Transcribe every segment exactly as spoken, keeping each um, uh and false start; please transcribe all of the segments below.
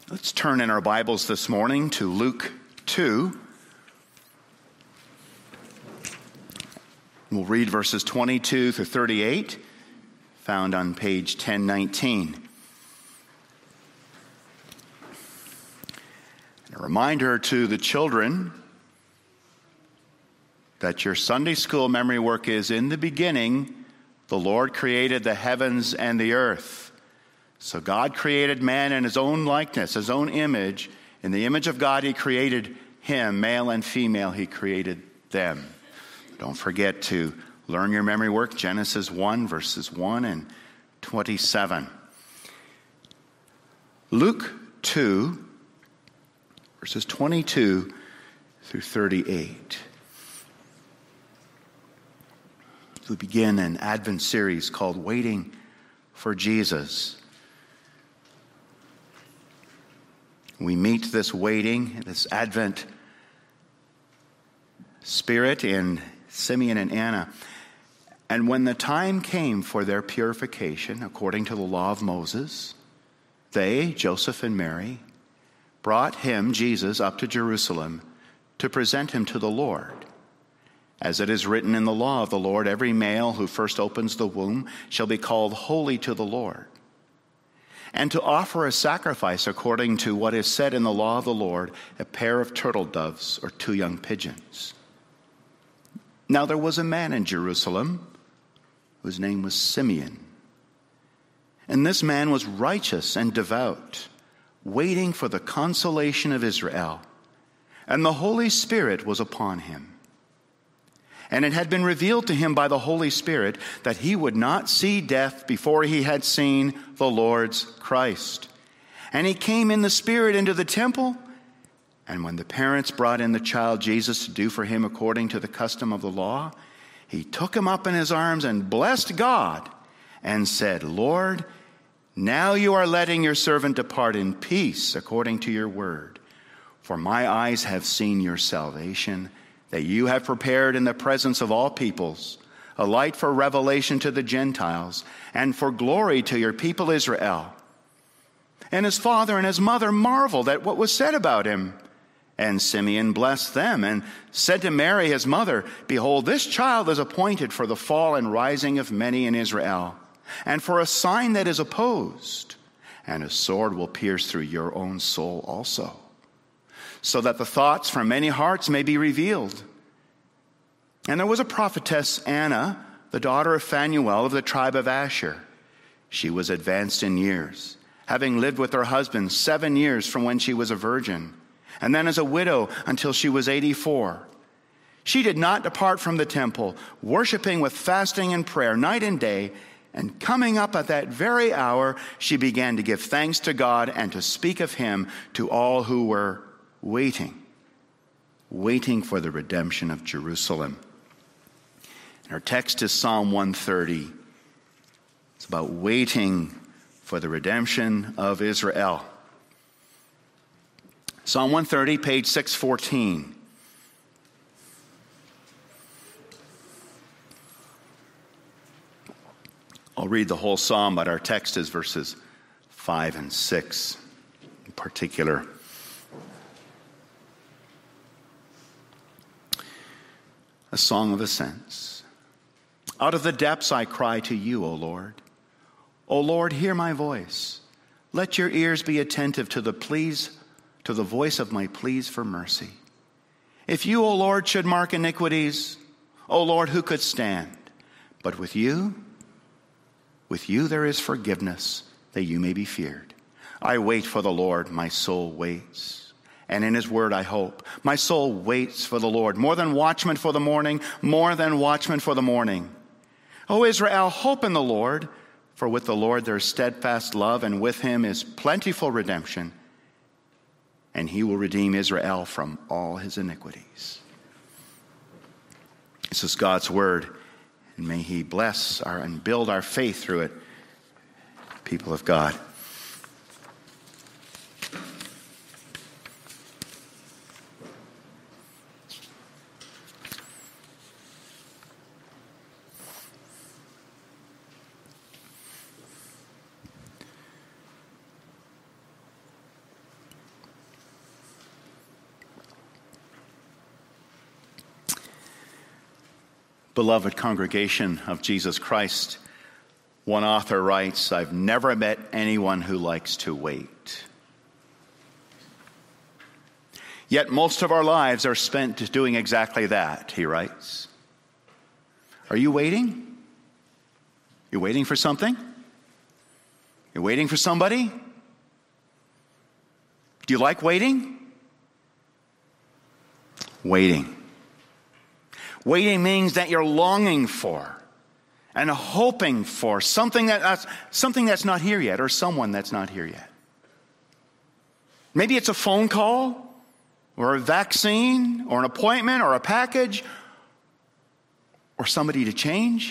Let's turn in our Bibles this morning to Luke two. We'll read verses twenty-two through thirty-eight, found on page ten nineteen. A reminder to the children that your Sunday school memory work is, in the beginning, the Lord created the heavens and the earth. So God created man in his own likeness, his own image. In the image of God, he created him, male and female, he created them. Don't forget to learn your memory work, Genesis one, verses one and twenty-seven. Luke two, verses twenty-two through thirty-eight. We begin an Advent series called Waiting for Jesus. We meet this waiting, this Advent spirit in Simeon and Anna. And when the time came for their purification, according to the law of Moses, they, Joseph and Mary, brought him, Jesus, up to Jerusalem to present him to the Lord. As it is written in the law of the Lord, every male who first opens the womb shall be called holy to the Lord. And to offer a sacrifice according to what is said in the law of the Lord, a pair of turtle doves or two young pigeons. Now there was a man in Jerusalem whose name was Simeon. And this man was righteous and devout, waiting for the consolation of Israel. And the Holy Spirit was upon him. And it had been revealed to him by the Holy Spirit that he would not see death before he had seen the Lord's Christ. And he came in the Spirit into the temple. And when the parents brought in the child Jesus to do for him according to the custom of the law, he took him up in his arms and blessed God and said, Lord, now you are letting your servant depart in peace according to your word. For my eyes have seen your salvation, that you have prepared in the presence of all peoples, a light for revelation to the Gentiles, and for glory to your people Israel. And his father and his mother marveled at what was said about him. And Simeon blessed them and said to Mary his mother, Behold, this child is appointed for the fall and rising of many in Israel, and for a sign that is opposed, and a sword will pierce through your own soul also, so that the thoughts from many hearts may be revealed. And there was a prophetess, Anna, the daughter of Phanuel of the tribe of Asher. She was advanced in years, having lived with her husband seven years from when she was a virgin, and then as a widow until she was eighty-four. She did not depart from the temple, worshiping with fasting and prayer night and day, and coming up at that very hour, she began to give thanks to God and to speak of him to all who were waiting, waiting for the redemption of Jerusalem. And our text is Psalm one thirty. It's about waiting for the redemption of Israel. Psalm one thirty, page six fourteen. I'll read the whole psalm, but our text is verses five and six in particular. A song of ascents. Out of the depths I cry to you, O Lord. O Lord, hear my voice. Let your ears be attentive to the pleas, to the voice of my pleas for mercy. If you, O Lord, should mark iniquities, O Lord, who could stand? But with you, with you there is forgiveness, that you may be feared. I wait for the Lord, my soul waits. And in his word I hope. My soul waits for the Lord, more than watchmen for the morning, more than watchmen for the morning. O Israel, hope in the Lord, for with the Lord there is steadfast love, and with him is plentiful redemption, and he will redeem Israel from all his iniquities. This is God's word, and may he bless our and build our faith through it, people of God. Beloved congregation of Jesus Christ, one author writes, "I've never met anyone who likes to wait. Yet most of our lives are spent doing exactly that," he writes. Are you waiting? You're waiting for something? You're waiting for somebody? Do you like waiting? Waiting. Waiting means that you're longing for and hoping for something that, that's, something that's not here yet, or someone that's not here yet. Maybe it's a phone call, or a vaccine, or an appointment, or a package, or somebody to change,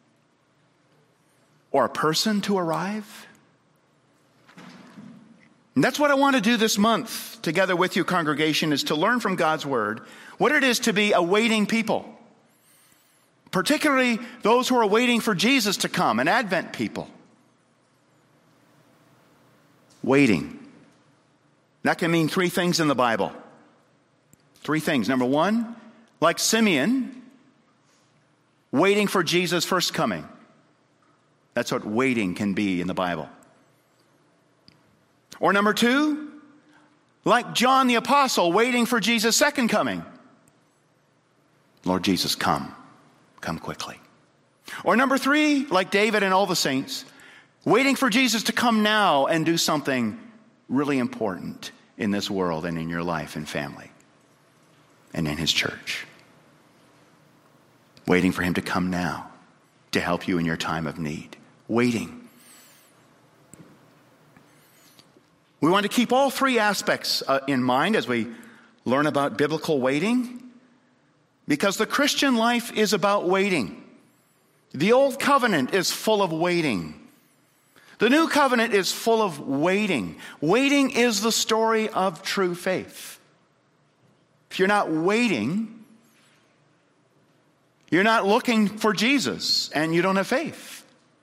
or a person to arrive. And that's what I want to do this month together with you, congregation, is to learn from God's Word what it is to be a waiting people. Particularly those who are waiting for Jesus to come, an Advent people. Waiting. That can mean three things in the Bible. Three things. Number one, like Simeon, waiting for Jesus' first coming. That's what waiting can be in the Bible. Or number two, like John the Apostle, waiting for Jesus' second coming. Lord Jesus, come. Come quickly. Or number three, like David and all the saints, waiting for Jesus to come now and do something really important in this world and in your life and family and in his church. Waiting for him to come now to help you in your time of need. Waiting. We want to keep all three aspects uh, in mind as we learn about biblical waiting, because the Christian life is about waiting. The old covenant is full of waiting. The new covenant is full of waiting. Waiting is the story of true faith. If you're not waiting, you're not looking for Jesus, and you don't have faith.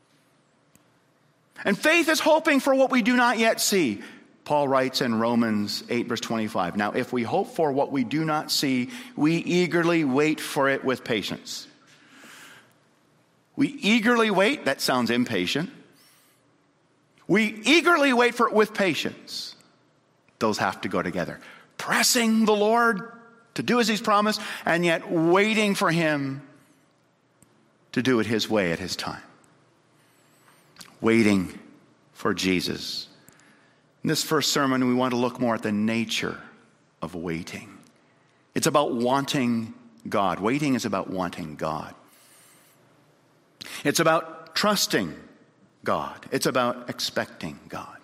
And faith is hoping for what we do not yet see. Paul writes in Romans eight, verse twenty-five, "Now if we hope for what we do not see, we eagerly wait for it with patience." We eagerly wait. That sounds impatient. We eagerly wait for it with patience. Those have to go together. Pressing the Lord to do as he's promised, and yet waiting for him to do it his way at his time. Waiting for Jesus. In this first sermon, we want to look more at the nature of waiting. It's about wanting God. Waiting is about wanting God. It's about trusting God. It's about expecting God.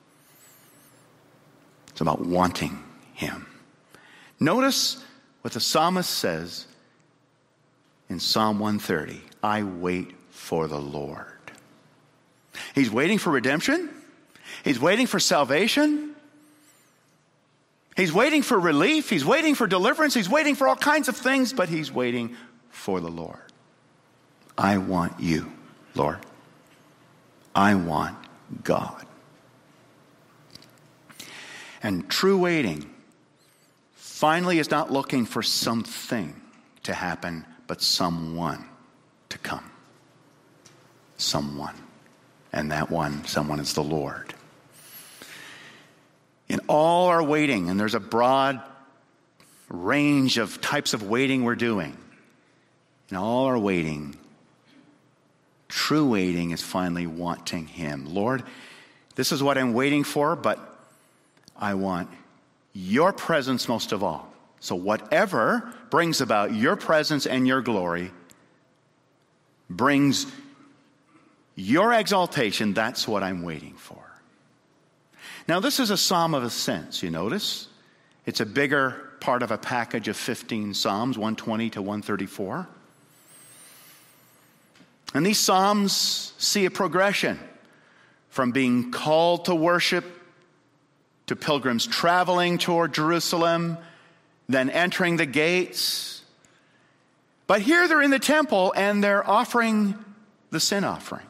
It's about wanting him. Notice what the psalmist says in Psalm one thirty. I wait for the Lord. He's waiting for redemption. He's waiting for salvation. He's waiting for relief. He's waiting for deliverance. He's waiting for all kinds of things, but he's waiting for the Lord. I want you, Lord. I want God. And true waiting finally is not looking for something to happen, but someone to come. Someone. And that one, someone is the Lord. In all our waiting, and there's a broad range of types of waiting we're doing. In all our waiting, true waiting is finally wanting him. Lord, this is what I'm waiting for, but I want your presence most of all. So whatever brings about your presence and your glory, brings your exaltation, that's what I'm waiting for. Now, this is a psalm of ascents, you notice. It's a bigger part of a package of fifteen psalms, one twenty to one thirty-four. And these psalms see a progression from being called to worship to pilgrims traveling toward Jerusalem, then entering the gates. But here they're in the temple and they're offering the sin offering.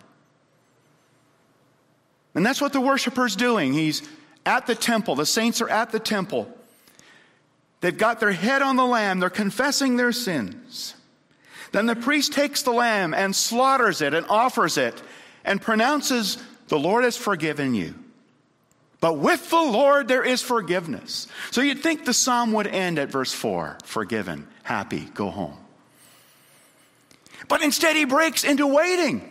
And that's what the worshiper's doing. He's at the temple. The saints are at the temple. They've got their head on the lamb. They're confessing their sins. Then the priest takes the lamb and slaughters it and offers it and pronounces, "The Lord has forgiven you." But with the Lord there is forgiveness. So you'd think the psalm would end at verse four, forgiven, happy, go home. But instead he breaks into waiting.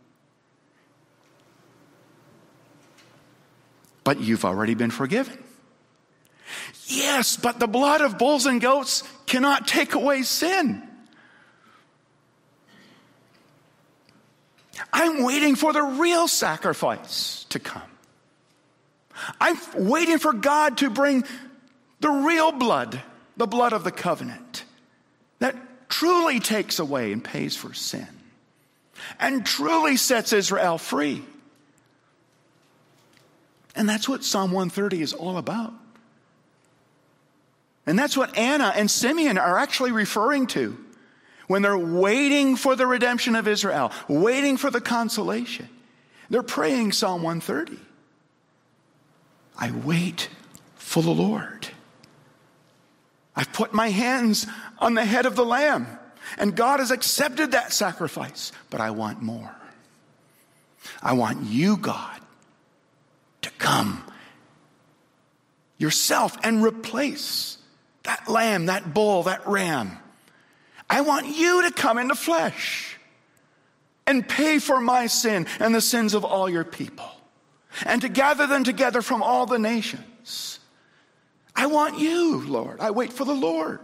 But you've already been forgiven. Yes, but the blood of bulls and goats cannot take away sin. I'm waiting for the real sacrifice to come. I'm waiting for God to bring the real blood, the blood of the covenant, that truly takes away and pays for sin, and truly sets Israel free. And that's what Psalm one thirty is all about. And that's what Anna and Simeon are actually referring to when they're waiting for the redemption of Israel, waiting for the consolation. They're praying Psalm one thirty. I wait for the Lord. I've put my hands on the head of the lamb, and God has accepted that sacrifice, but I want more. I want you, God, to come yourself and replace that lamb, that bull, that ram. I want you to come into flesh and pay for my sin and the sins of all your people, and to gather them together from all the nations. I want you, Lord. I wait for the Lord.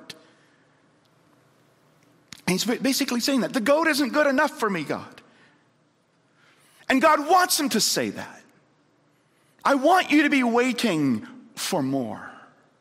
And he's basically saying that the goat isn't good enough for me, God. And God wants him to say that. I want you to be waiting for more.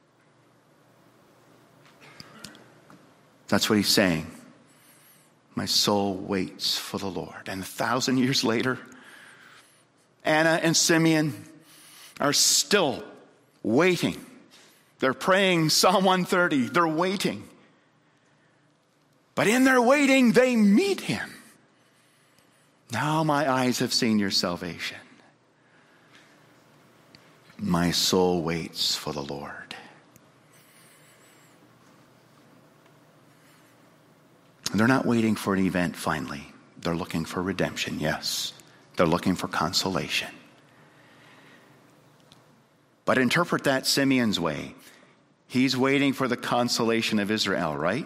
That's what he's saying. My soul waits for the Lord. And a thousand years later, Anna and Simeon are still waiting. They're praying Psalm one thirty. They're waiting. But in their waiting, they meet him. Now my eyes have seen your salvation. My soul waits for the Lord. They're not waiting for an event finally. They're looking for redemption, yes. They're looking for consolation. But interpret that Simeon's way. He's waiting for the consolation of Israel, right?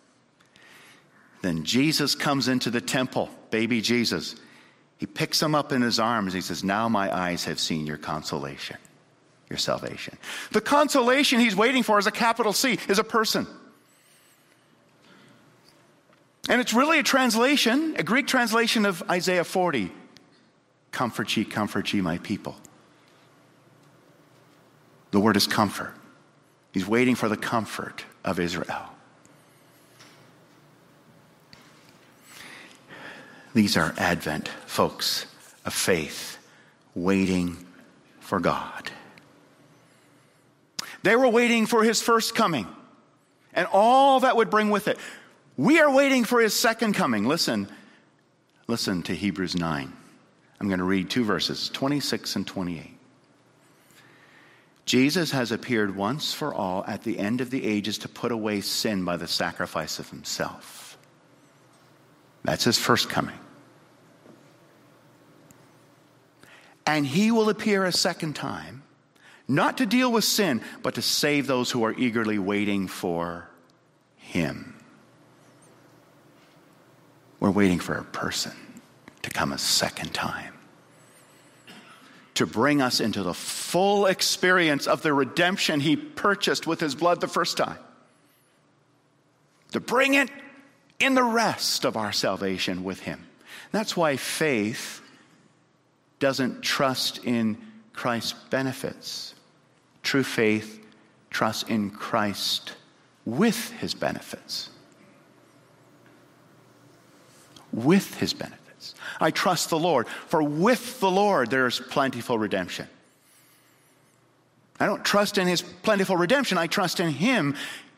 Then Jesus comes into the temple, baby Jesus. He picks him up in his arms. He says, now my eyes have seen your consolation, your salvation. The consolation he's waiting for is a capital C, is a person. And it's really a translation, a Greek translation of Isaiah forty. Comfort ye, comfort ye, my people. The word is comfort. He's waiting for the comfort of Israel. These are Advent folks of faith, waiting for God. They were waiting for his first coming and all that would bring with it. We are waiting for his second coming. Listen, listen to Hebrews nine. I'm going to read two verses, twenty-six and twenty-eight. Jesus has appeared once for all at the end of the ages to put away sin by the sacrifice of himself. That's his first coming. And he will appear a second time, not to deal with sin, but to save those who are eagerly waiting for him. We're waiting for a person to come a second time, to bring us into the full experience of the redemption he purchased with his blood the first time, to bring it in the rest of our salvation with him. That's why faith doesn't trust in Christ's benefits. True faith trusts in Christ with his benefits. With his benefits. I trust the Lord, for with the Lord there is plentiful redemption. I don't trust in his plentiful redemption, I trust in him,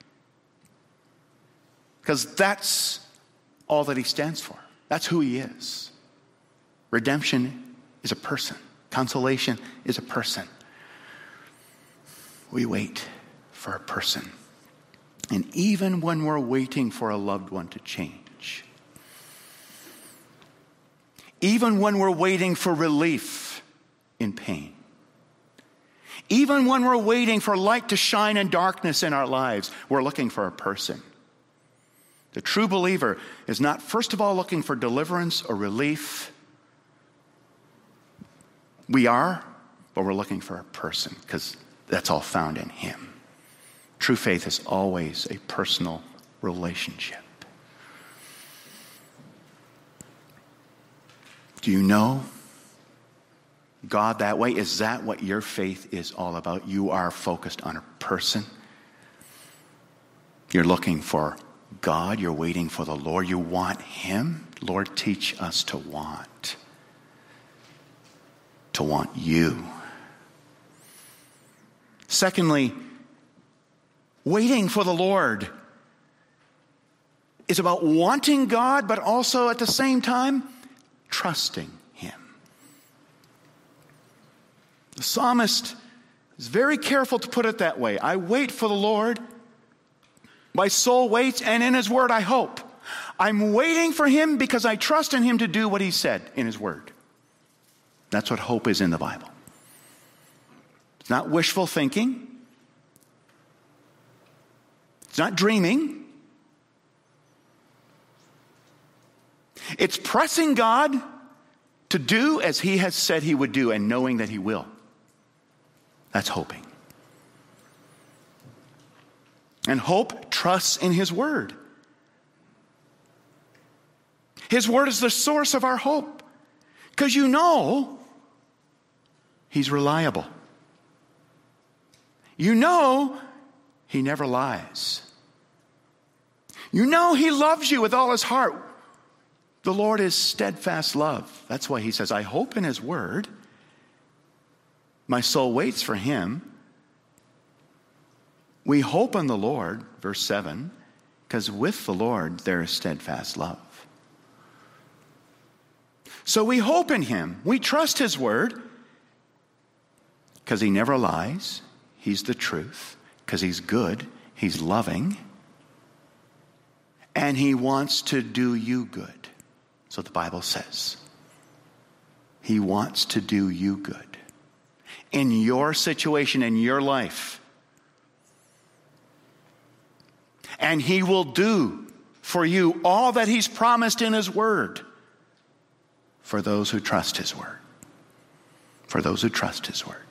because that's all that he stands for. That's who he is. Redemption is a person. Consolation is a person. We wait for a person. And even when we're waiting for a loved one to change, even when we're waiting for relief in pain. Even when we're waiting for light to shine in darkness in our lives, we're looking for a person. The true believer is not, first of all, looking for deliverance or relief. We are, but we're looking for a person because that's all found in him. True faith is always a personal relationship. Do you know God that way? Is that what your faith is all about? You are focused on a person. You're looking for God. You're waiting for the Lord. You want him. Lord, teach us to want. To want you. Secondly, waiting for the Lord is about wanting God, but also at the same time, trusting him. The psalmist is very careful to put it that way. I wait for the Lord. My soul waits, and in his word I hope. I'm waiting for him because I trust in him to do what he said in his word. That's what hope is in the Bible. It's not wishful thinking. It's not dreaming. It's pressing God to do as he has said he would do and knowing that he will. That's hoping. And hope trusts in his word. His word is the source of our hope. Because you know he's reliable. You know he never lies. You know he loves you with all his heart. The Lord is steadfast love. That's why he says, I hope in his word. My soul waits for him. We hope in the Lord, verse seven, because with the Lord there is steadfast love. So we hope in him. We trust his word because he never lies. He's the truth. Because he's good. He's loving. And he wants to do you good. So the Bible says. He wants to do you good. In your situation, in your life. And he will do for you all that he's promised in his word. For those who trust his word. For those who trust his word.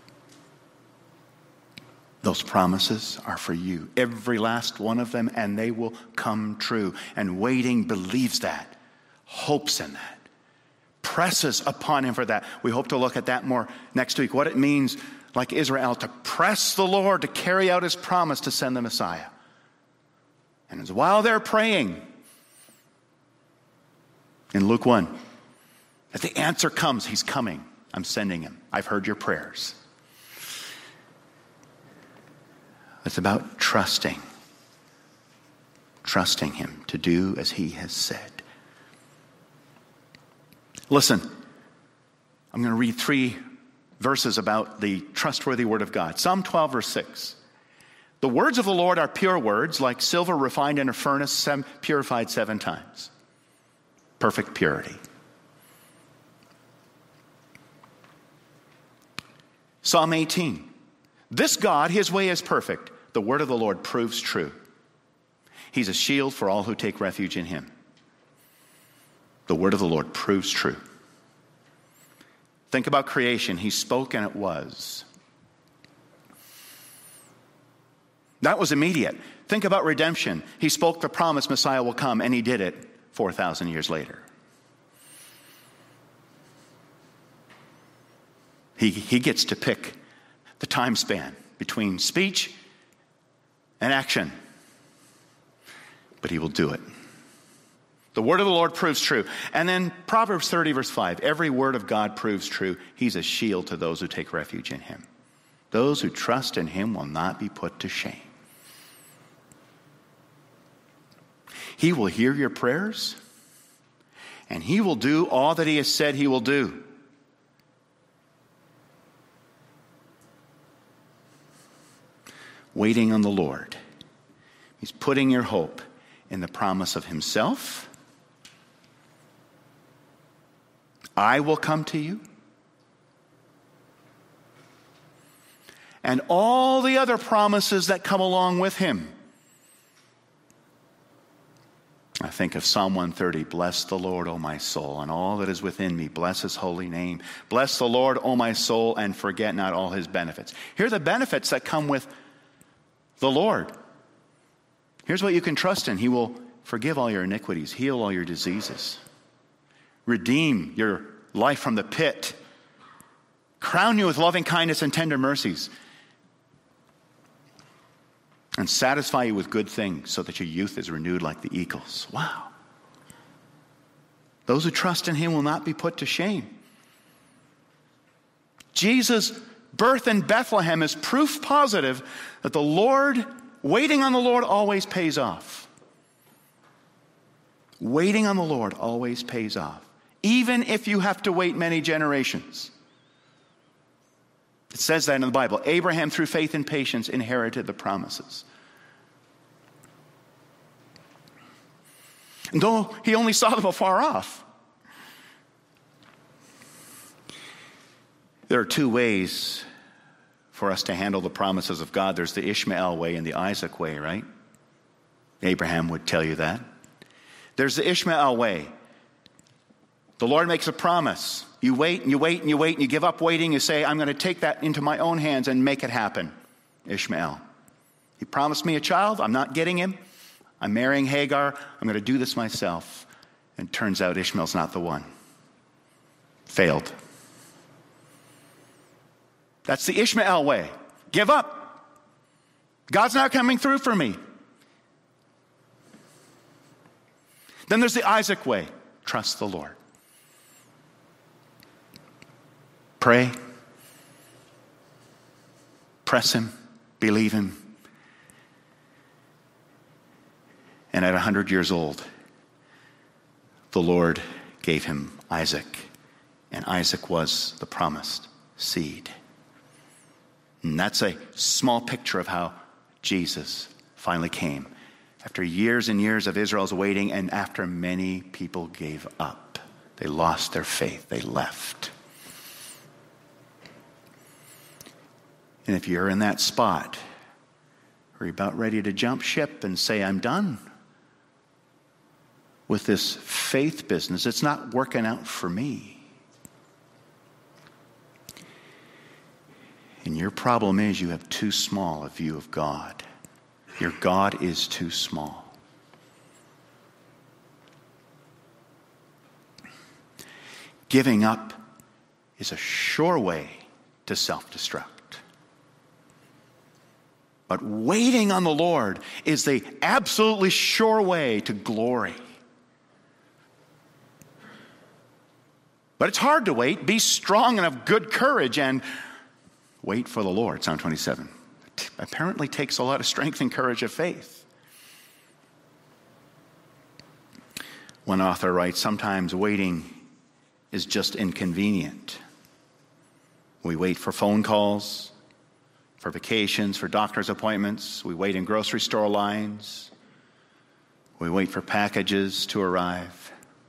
Those promises are for you. Every last one of them, and they will come true. And waiting believes that. Hopes in that. Presses upon him for that. We hope to look at that more next week. What it means, like Israel, to press the Lord to carry out his promise to send the Messiah. And as while they're praying, in Luke one, that the answer comes. He's coming. I'm sending him. I've heard your prayers. It's about trusting. Trusting him to do as he has said. Listen, I'm going to read three verses about the trustworthy word of God. Psalm twelve, verse six. The words of the Lord are pure words, like silver refined in a furnace, purified seven times. Perfect purity. Psalm eighteen. This God, his way is perfect. The word of the Lord proves true. He's a shield for all who take refuge in him. The word of the Lord proves true. Think about creation. He spoke and it was. That was immediate. Think about redemption. He spoke the promise Messiah will come, and he did it four thousand years later. He, he gets to pick the time span between speech and action. But he will do it. The word of the Lord proves true. And then Proverbs thirty, verse five. Every word of God proves true. He's a shield to those who take refuge in him. Those who trust in him will not be put to shame. He will hear your prayers, and he will do all that he has said he will do. Waiting on the Lord. He's putting your hope in the promise of himself I will come to you. And all the other promises that come along with him. I think of Psalm one thirty, bless the Lord, O my soul, and all that is within me. Bless his holy name. Bless the Lord, O my soul, and forget not all his benefits. Here are the benefits that come with the Lord. Here's what you can trust in. He will forgive all your iniquities, heal all your diseases, redeem your life from the pit, crown you with loving kindness and tender mercies, and satisfy you with good things so that your youth is renewed like the eagles. Wow. Those who trust in him will not be put to shame. Jesus' birth in Bethlehem is proof positive that the Lord, waiting on the Lord always pays off. Waiting on the Lord always pays off, even if you have to wait many generations. It says that in the Bible. Abraham, through faith and patience, inherited the promises. And though he only saw them afar off. There are two ways for us to handle the promises of God. There's the Ishmael way and the Isaac way, right? Abraham would tell you that. There's the Ishmael way. The Lord makes a promise. You wait and you wait and you wait and you give up waiting. You say, I'm going to take that into my own hands and make it happen. Ishmael. He promised me a child. I'm not getting him. I'm marrying Hagar. I'm going to do this myself. And it turns out Ishmael's not the one. Failed. That's the Ishmael way. Give up. God's not coming through for me. Then there's the Isaac way. Trust the Lord. Pray. Press him. Believe him. And at one hundred years old, the Lord gave him Isaac. And Isaac was the promised seed. And that's a small picture of how Jesus finally came. After years and years of Israel's waiting, and after many people gave up. They lost their faith. They left. And if you're in that spot, or you're about ready to jump ship and say, I'm done with this faith business, it's not working out for me. And your problem is you have too small a view of God. Your God is too small. Giving up is a sure way to self-destruct. But waiting on the Lord is the absolutely sure way to glory. But it's hard to wait. Be strong and have good courage and wait for the Lord. Psalm twenty-seven. It apparently takes a lot of strength and courage of faith. One author writes, sometimes waiting is just inconvenient. We wait for phone calls, for vacations, for doctor's appointments. We wait in grocery store lines. We wait for packages to arrive.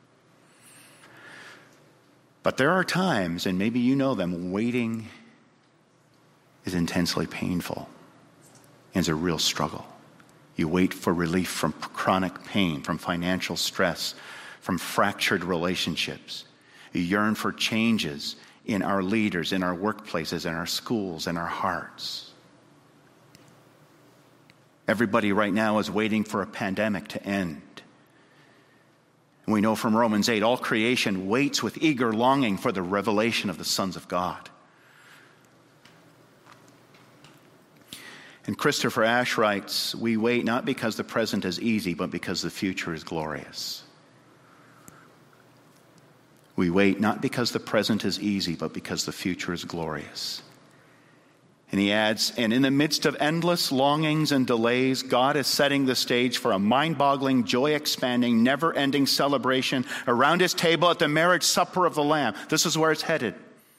But there are times, and maybe you know them, waiting is intensely painful and is a real struggle. You wait for relief from chronic pain, from financial stress, from fractured relationships. You yearn for changes in our leaders, in our workplaces, in our schools, in our hearts. Everybody right now is waiting for a pandemic to end. And we know from Romans eight, all creation waits with eager longing for the revelation of the sons of God. And Christopher Ash writes, we wait not because the present is easy, but because the future is glorious. We wait not because the present is easy, but because the future is glorious. And he adds, and in the midst of endless longings and delays, God is setting the stage for a mind-boggling, joy-expanding, never-ending celebration around his table at the marriage supper of the Lamb. This is where it's headed.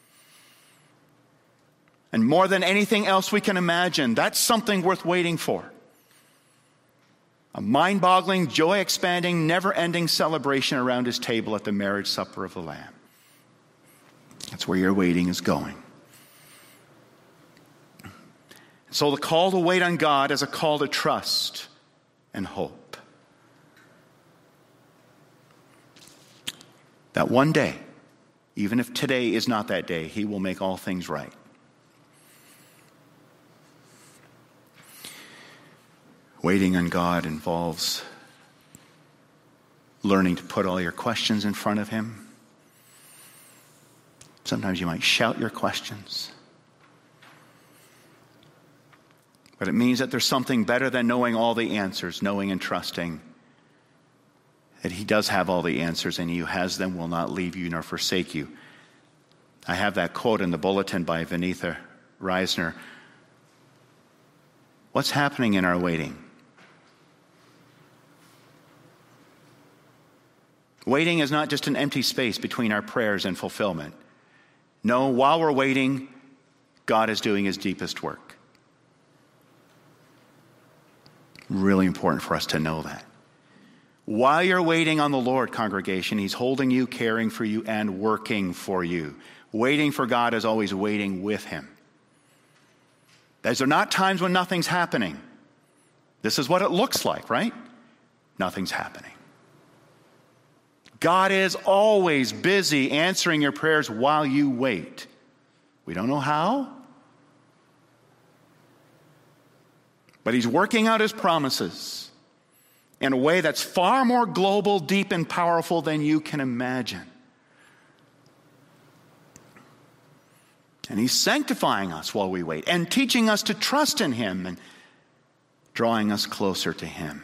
And more than anything else we can imagine, that's something worth waiting for. A mind-boggling, joy-expanding, never-ending celebration around his table at the marriage supper of the Lamb. That's where your waiting is going. So the call to wait on God is a call to trust and hope. That one day, even if today is not that day, He will make all things right. Waiting on God involves learning to put all your questions in front of Him. Sometimes you might shout your questions. But it means that there's something better than knowing all the answers, knowing and trusting that He does have all the answers, and He who has them will not leave you nor forsake you. I have that quote in the bulletin by Vinitha Reisner. What's happening in our waiting? Waiting is not just an empty space between our prayers and fulfillment. No, while we're waiting, God is doing His deepest work. Really important for us to know that. While you're waiting on the Lord, congregation, He's holding you, caring for you, and working for you. Waiting for God is always waiting with Him. These are not times when nothing's happening. This is what it looks like, right? Nothing's happening. God is always busy answering your prayers while you wait. We don't know how, but He's working out His promises in a way that's far more global, deep, and powerful than you can imagine. And He's sanctifying us while we wait and teaching us to trust in Him and drawing us closer to Him.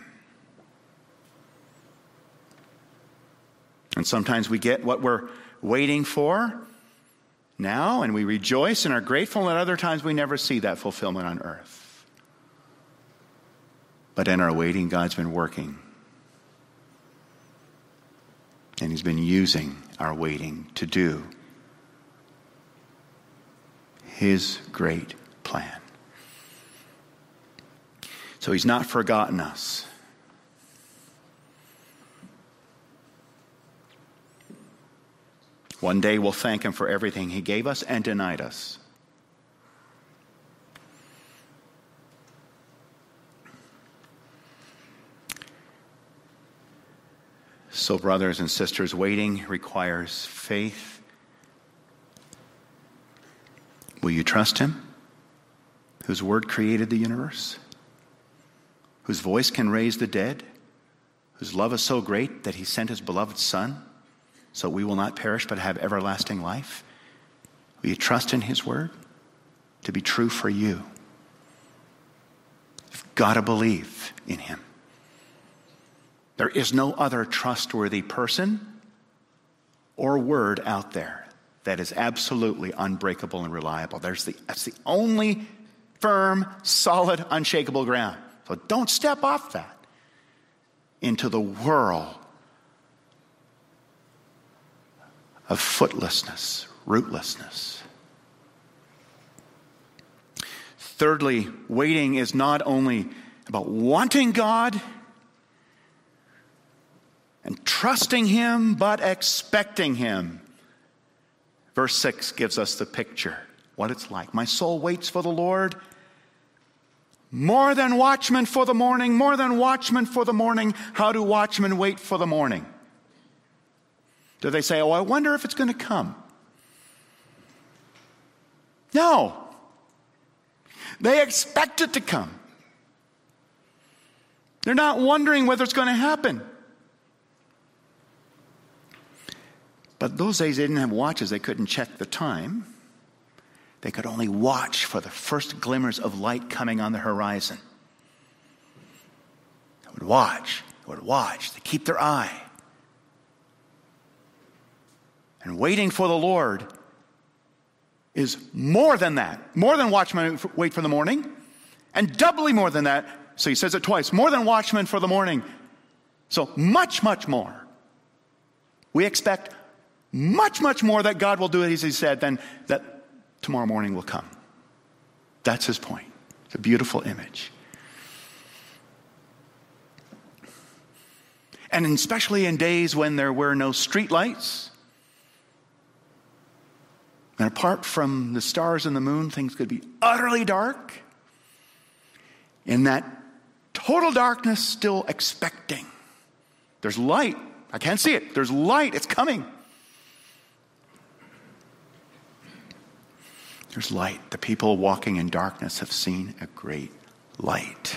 And sometimes we get what we're waiting for now, and we rejoice and are grateful, and other times we never see that fulfillment on earth. But in our waiting, God's been working. And He's been using our waiting to do His great plan. So He's not forgotten us. One day we'll thank Him for everything He gave us and denied us. So, brothers and sisters, waiting requires faith. Will you trust Him, whose word created the universe, whose voice can raise the dead, whose love is so great that He sent His beloved Son, so we will not perish but have everlasting life? Will you trust in His word to be true for you? You've got to believe in Him. There is no other trustworthy person or word out there that is absolutely unbreakable and reliable. There's the, that's the only firm, solid, unshakable ground. So don't step off that into the whirl of footlessness, rootlessness. Thirdly, waiting is not only about wanting God and trusting Him, but expecting Him. Verse six gives us the picture, what it's like. My soul waits for the Lord, more than watchmen for the morning, more than watchmen for the morning. How do watchmen wait for the morning? Do they say, oh, I wonder if it's going to come? No. They expect it to come. They're not wondering whether it's going to happen. But those days they didn't have watches. They couldn't check the time. They could only watch for the first glimmers of light coming on the horizon. They would watch. They would watch. They keep their eye. And waiting for the Lord is more than that. More than watchmen wait for the morning. And doubly more than that. So He says it twice. More than watchmen for the morning. So much, much more. We expect much, much more that God will do as He said than that tomorrow morning will come. That's His point. It's a beautiful image. And especially in days when there were no street lights, And apart from the stars and the moon, things could be utterly dark. In that total darkness, still expecting. There's light. I can't see it. There's light. It's coming. There's light. The people walking in darkness have seen a great light.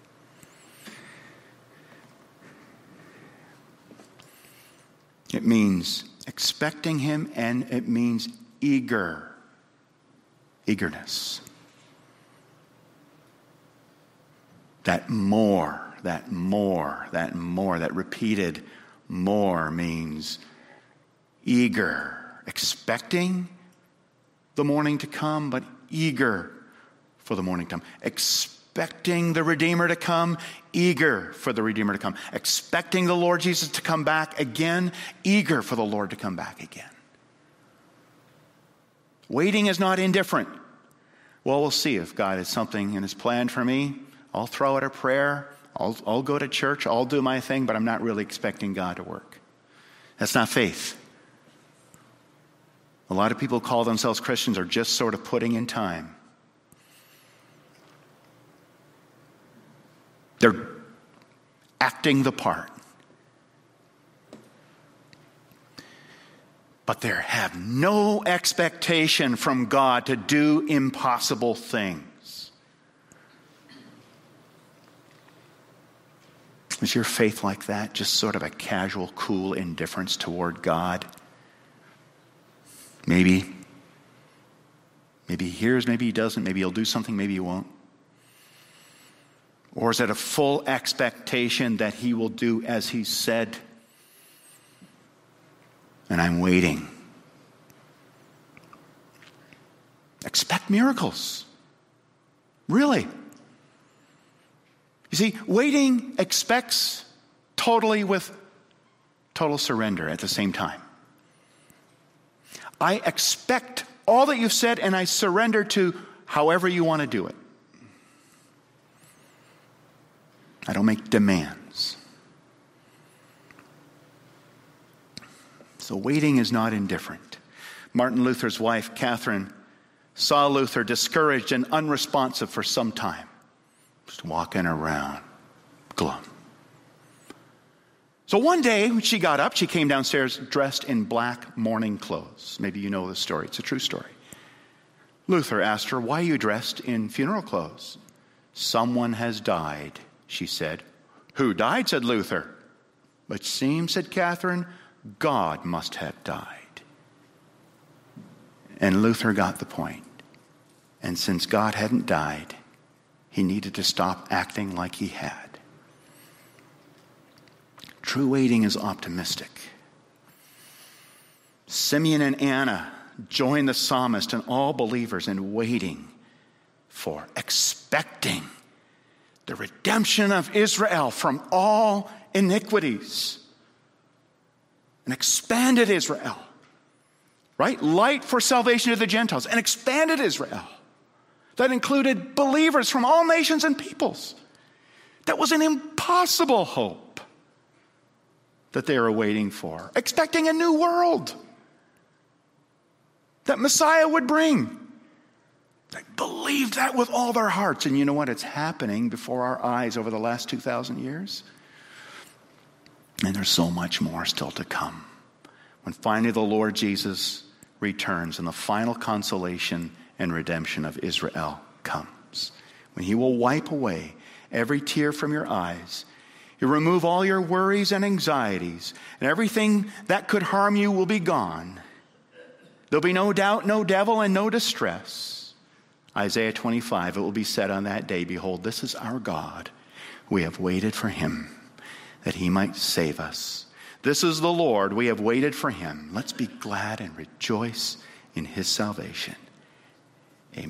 It means expecting him, and it means eager. Eagerness. That more, that more, that more, that repeated more means eager. Expecting the morning to come, but eager for the morning to come. Expecting the Redeemer to come, eager for the Redeemer to come. Expecting the Lord Jesus to come back again, eager for the Lord to come back again. Waiting is not indifferent. Well, we'll see if God has something in his plan for me. I'll throw out a prayer. I'll, I'll go to church. I'll do my thing, but I'm not really expecting God to work. That's not faith. A lot of people who call themselves Christians are just sort of putting in time. They're acting the part. But they have no expectation from God to do impossible things. Is your faith like that? Just sort of a casual, cool indifference toward God? Maybe. Maybe he hears, maybe he doesn't. Maybe he'll do something, maybe he won't. Or is it a full expectation that he will do as he said? And I'm waiting. Expect miracles. Really. You see, waiting expects totally with total surrender at the same time. I expect all that you've said, and I surrender to however you want to do it. I don't make demands. So waiting is not indifferent. Martin Luther's wife, Catherine, saw Luther discouraged and unresponsive for some time. Just walking around, glum. So one day, when she got up, she came downstairs dressed in black mourning clothes. Maybe you know the story. It's a true story. Luther asked her, "Why are you dressed in funeral clothes?" "Someone has died," she said. "Who died?" said Luther. "It seems," said Catherine, "God must have died." And Luther got the point. And since God hadn't died, he needed to stop acting like he had. True waiting is optimistic. Simeon and Anna join the psalmist and all believers in waiting for, expecting the redemption of Israel from all iniquities. An expanded Israel, right? Light for salvation to the Gentiles. An expanded Israel that included believers from all nations and peoples. That was an impossible hope that they were waiting for. Expecting a new world that Messiah would bring. They believed that with all their hearts. And you know what? It's happening before our eyes over the last two thousand years. And there's so much more still to come. When finally the Lord Jesus returns and the final consolation and redemption of Israel comes. When he will wipe away every tear from your eyes. He'll remove all your worries and anxieties. And everything that could harm you will be gone. There'll be no doubt, no devil, and no distress. Isaiah twenty-five, it will be said on that day, "Behold, this is our God. We have waited for him, that he might save us. This is the Lord. We have waited for him. Let's be glad and rejoice in his salvation."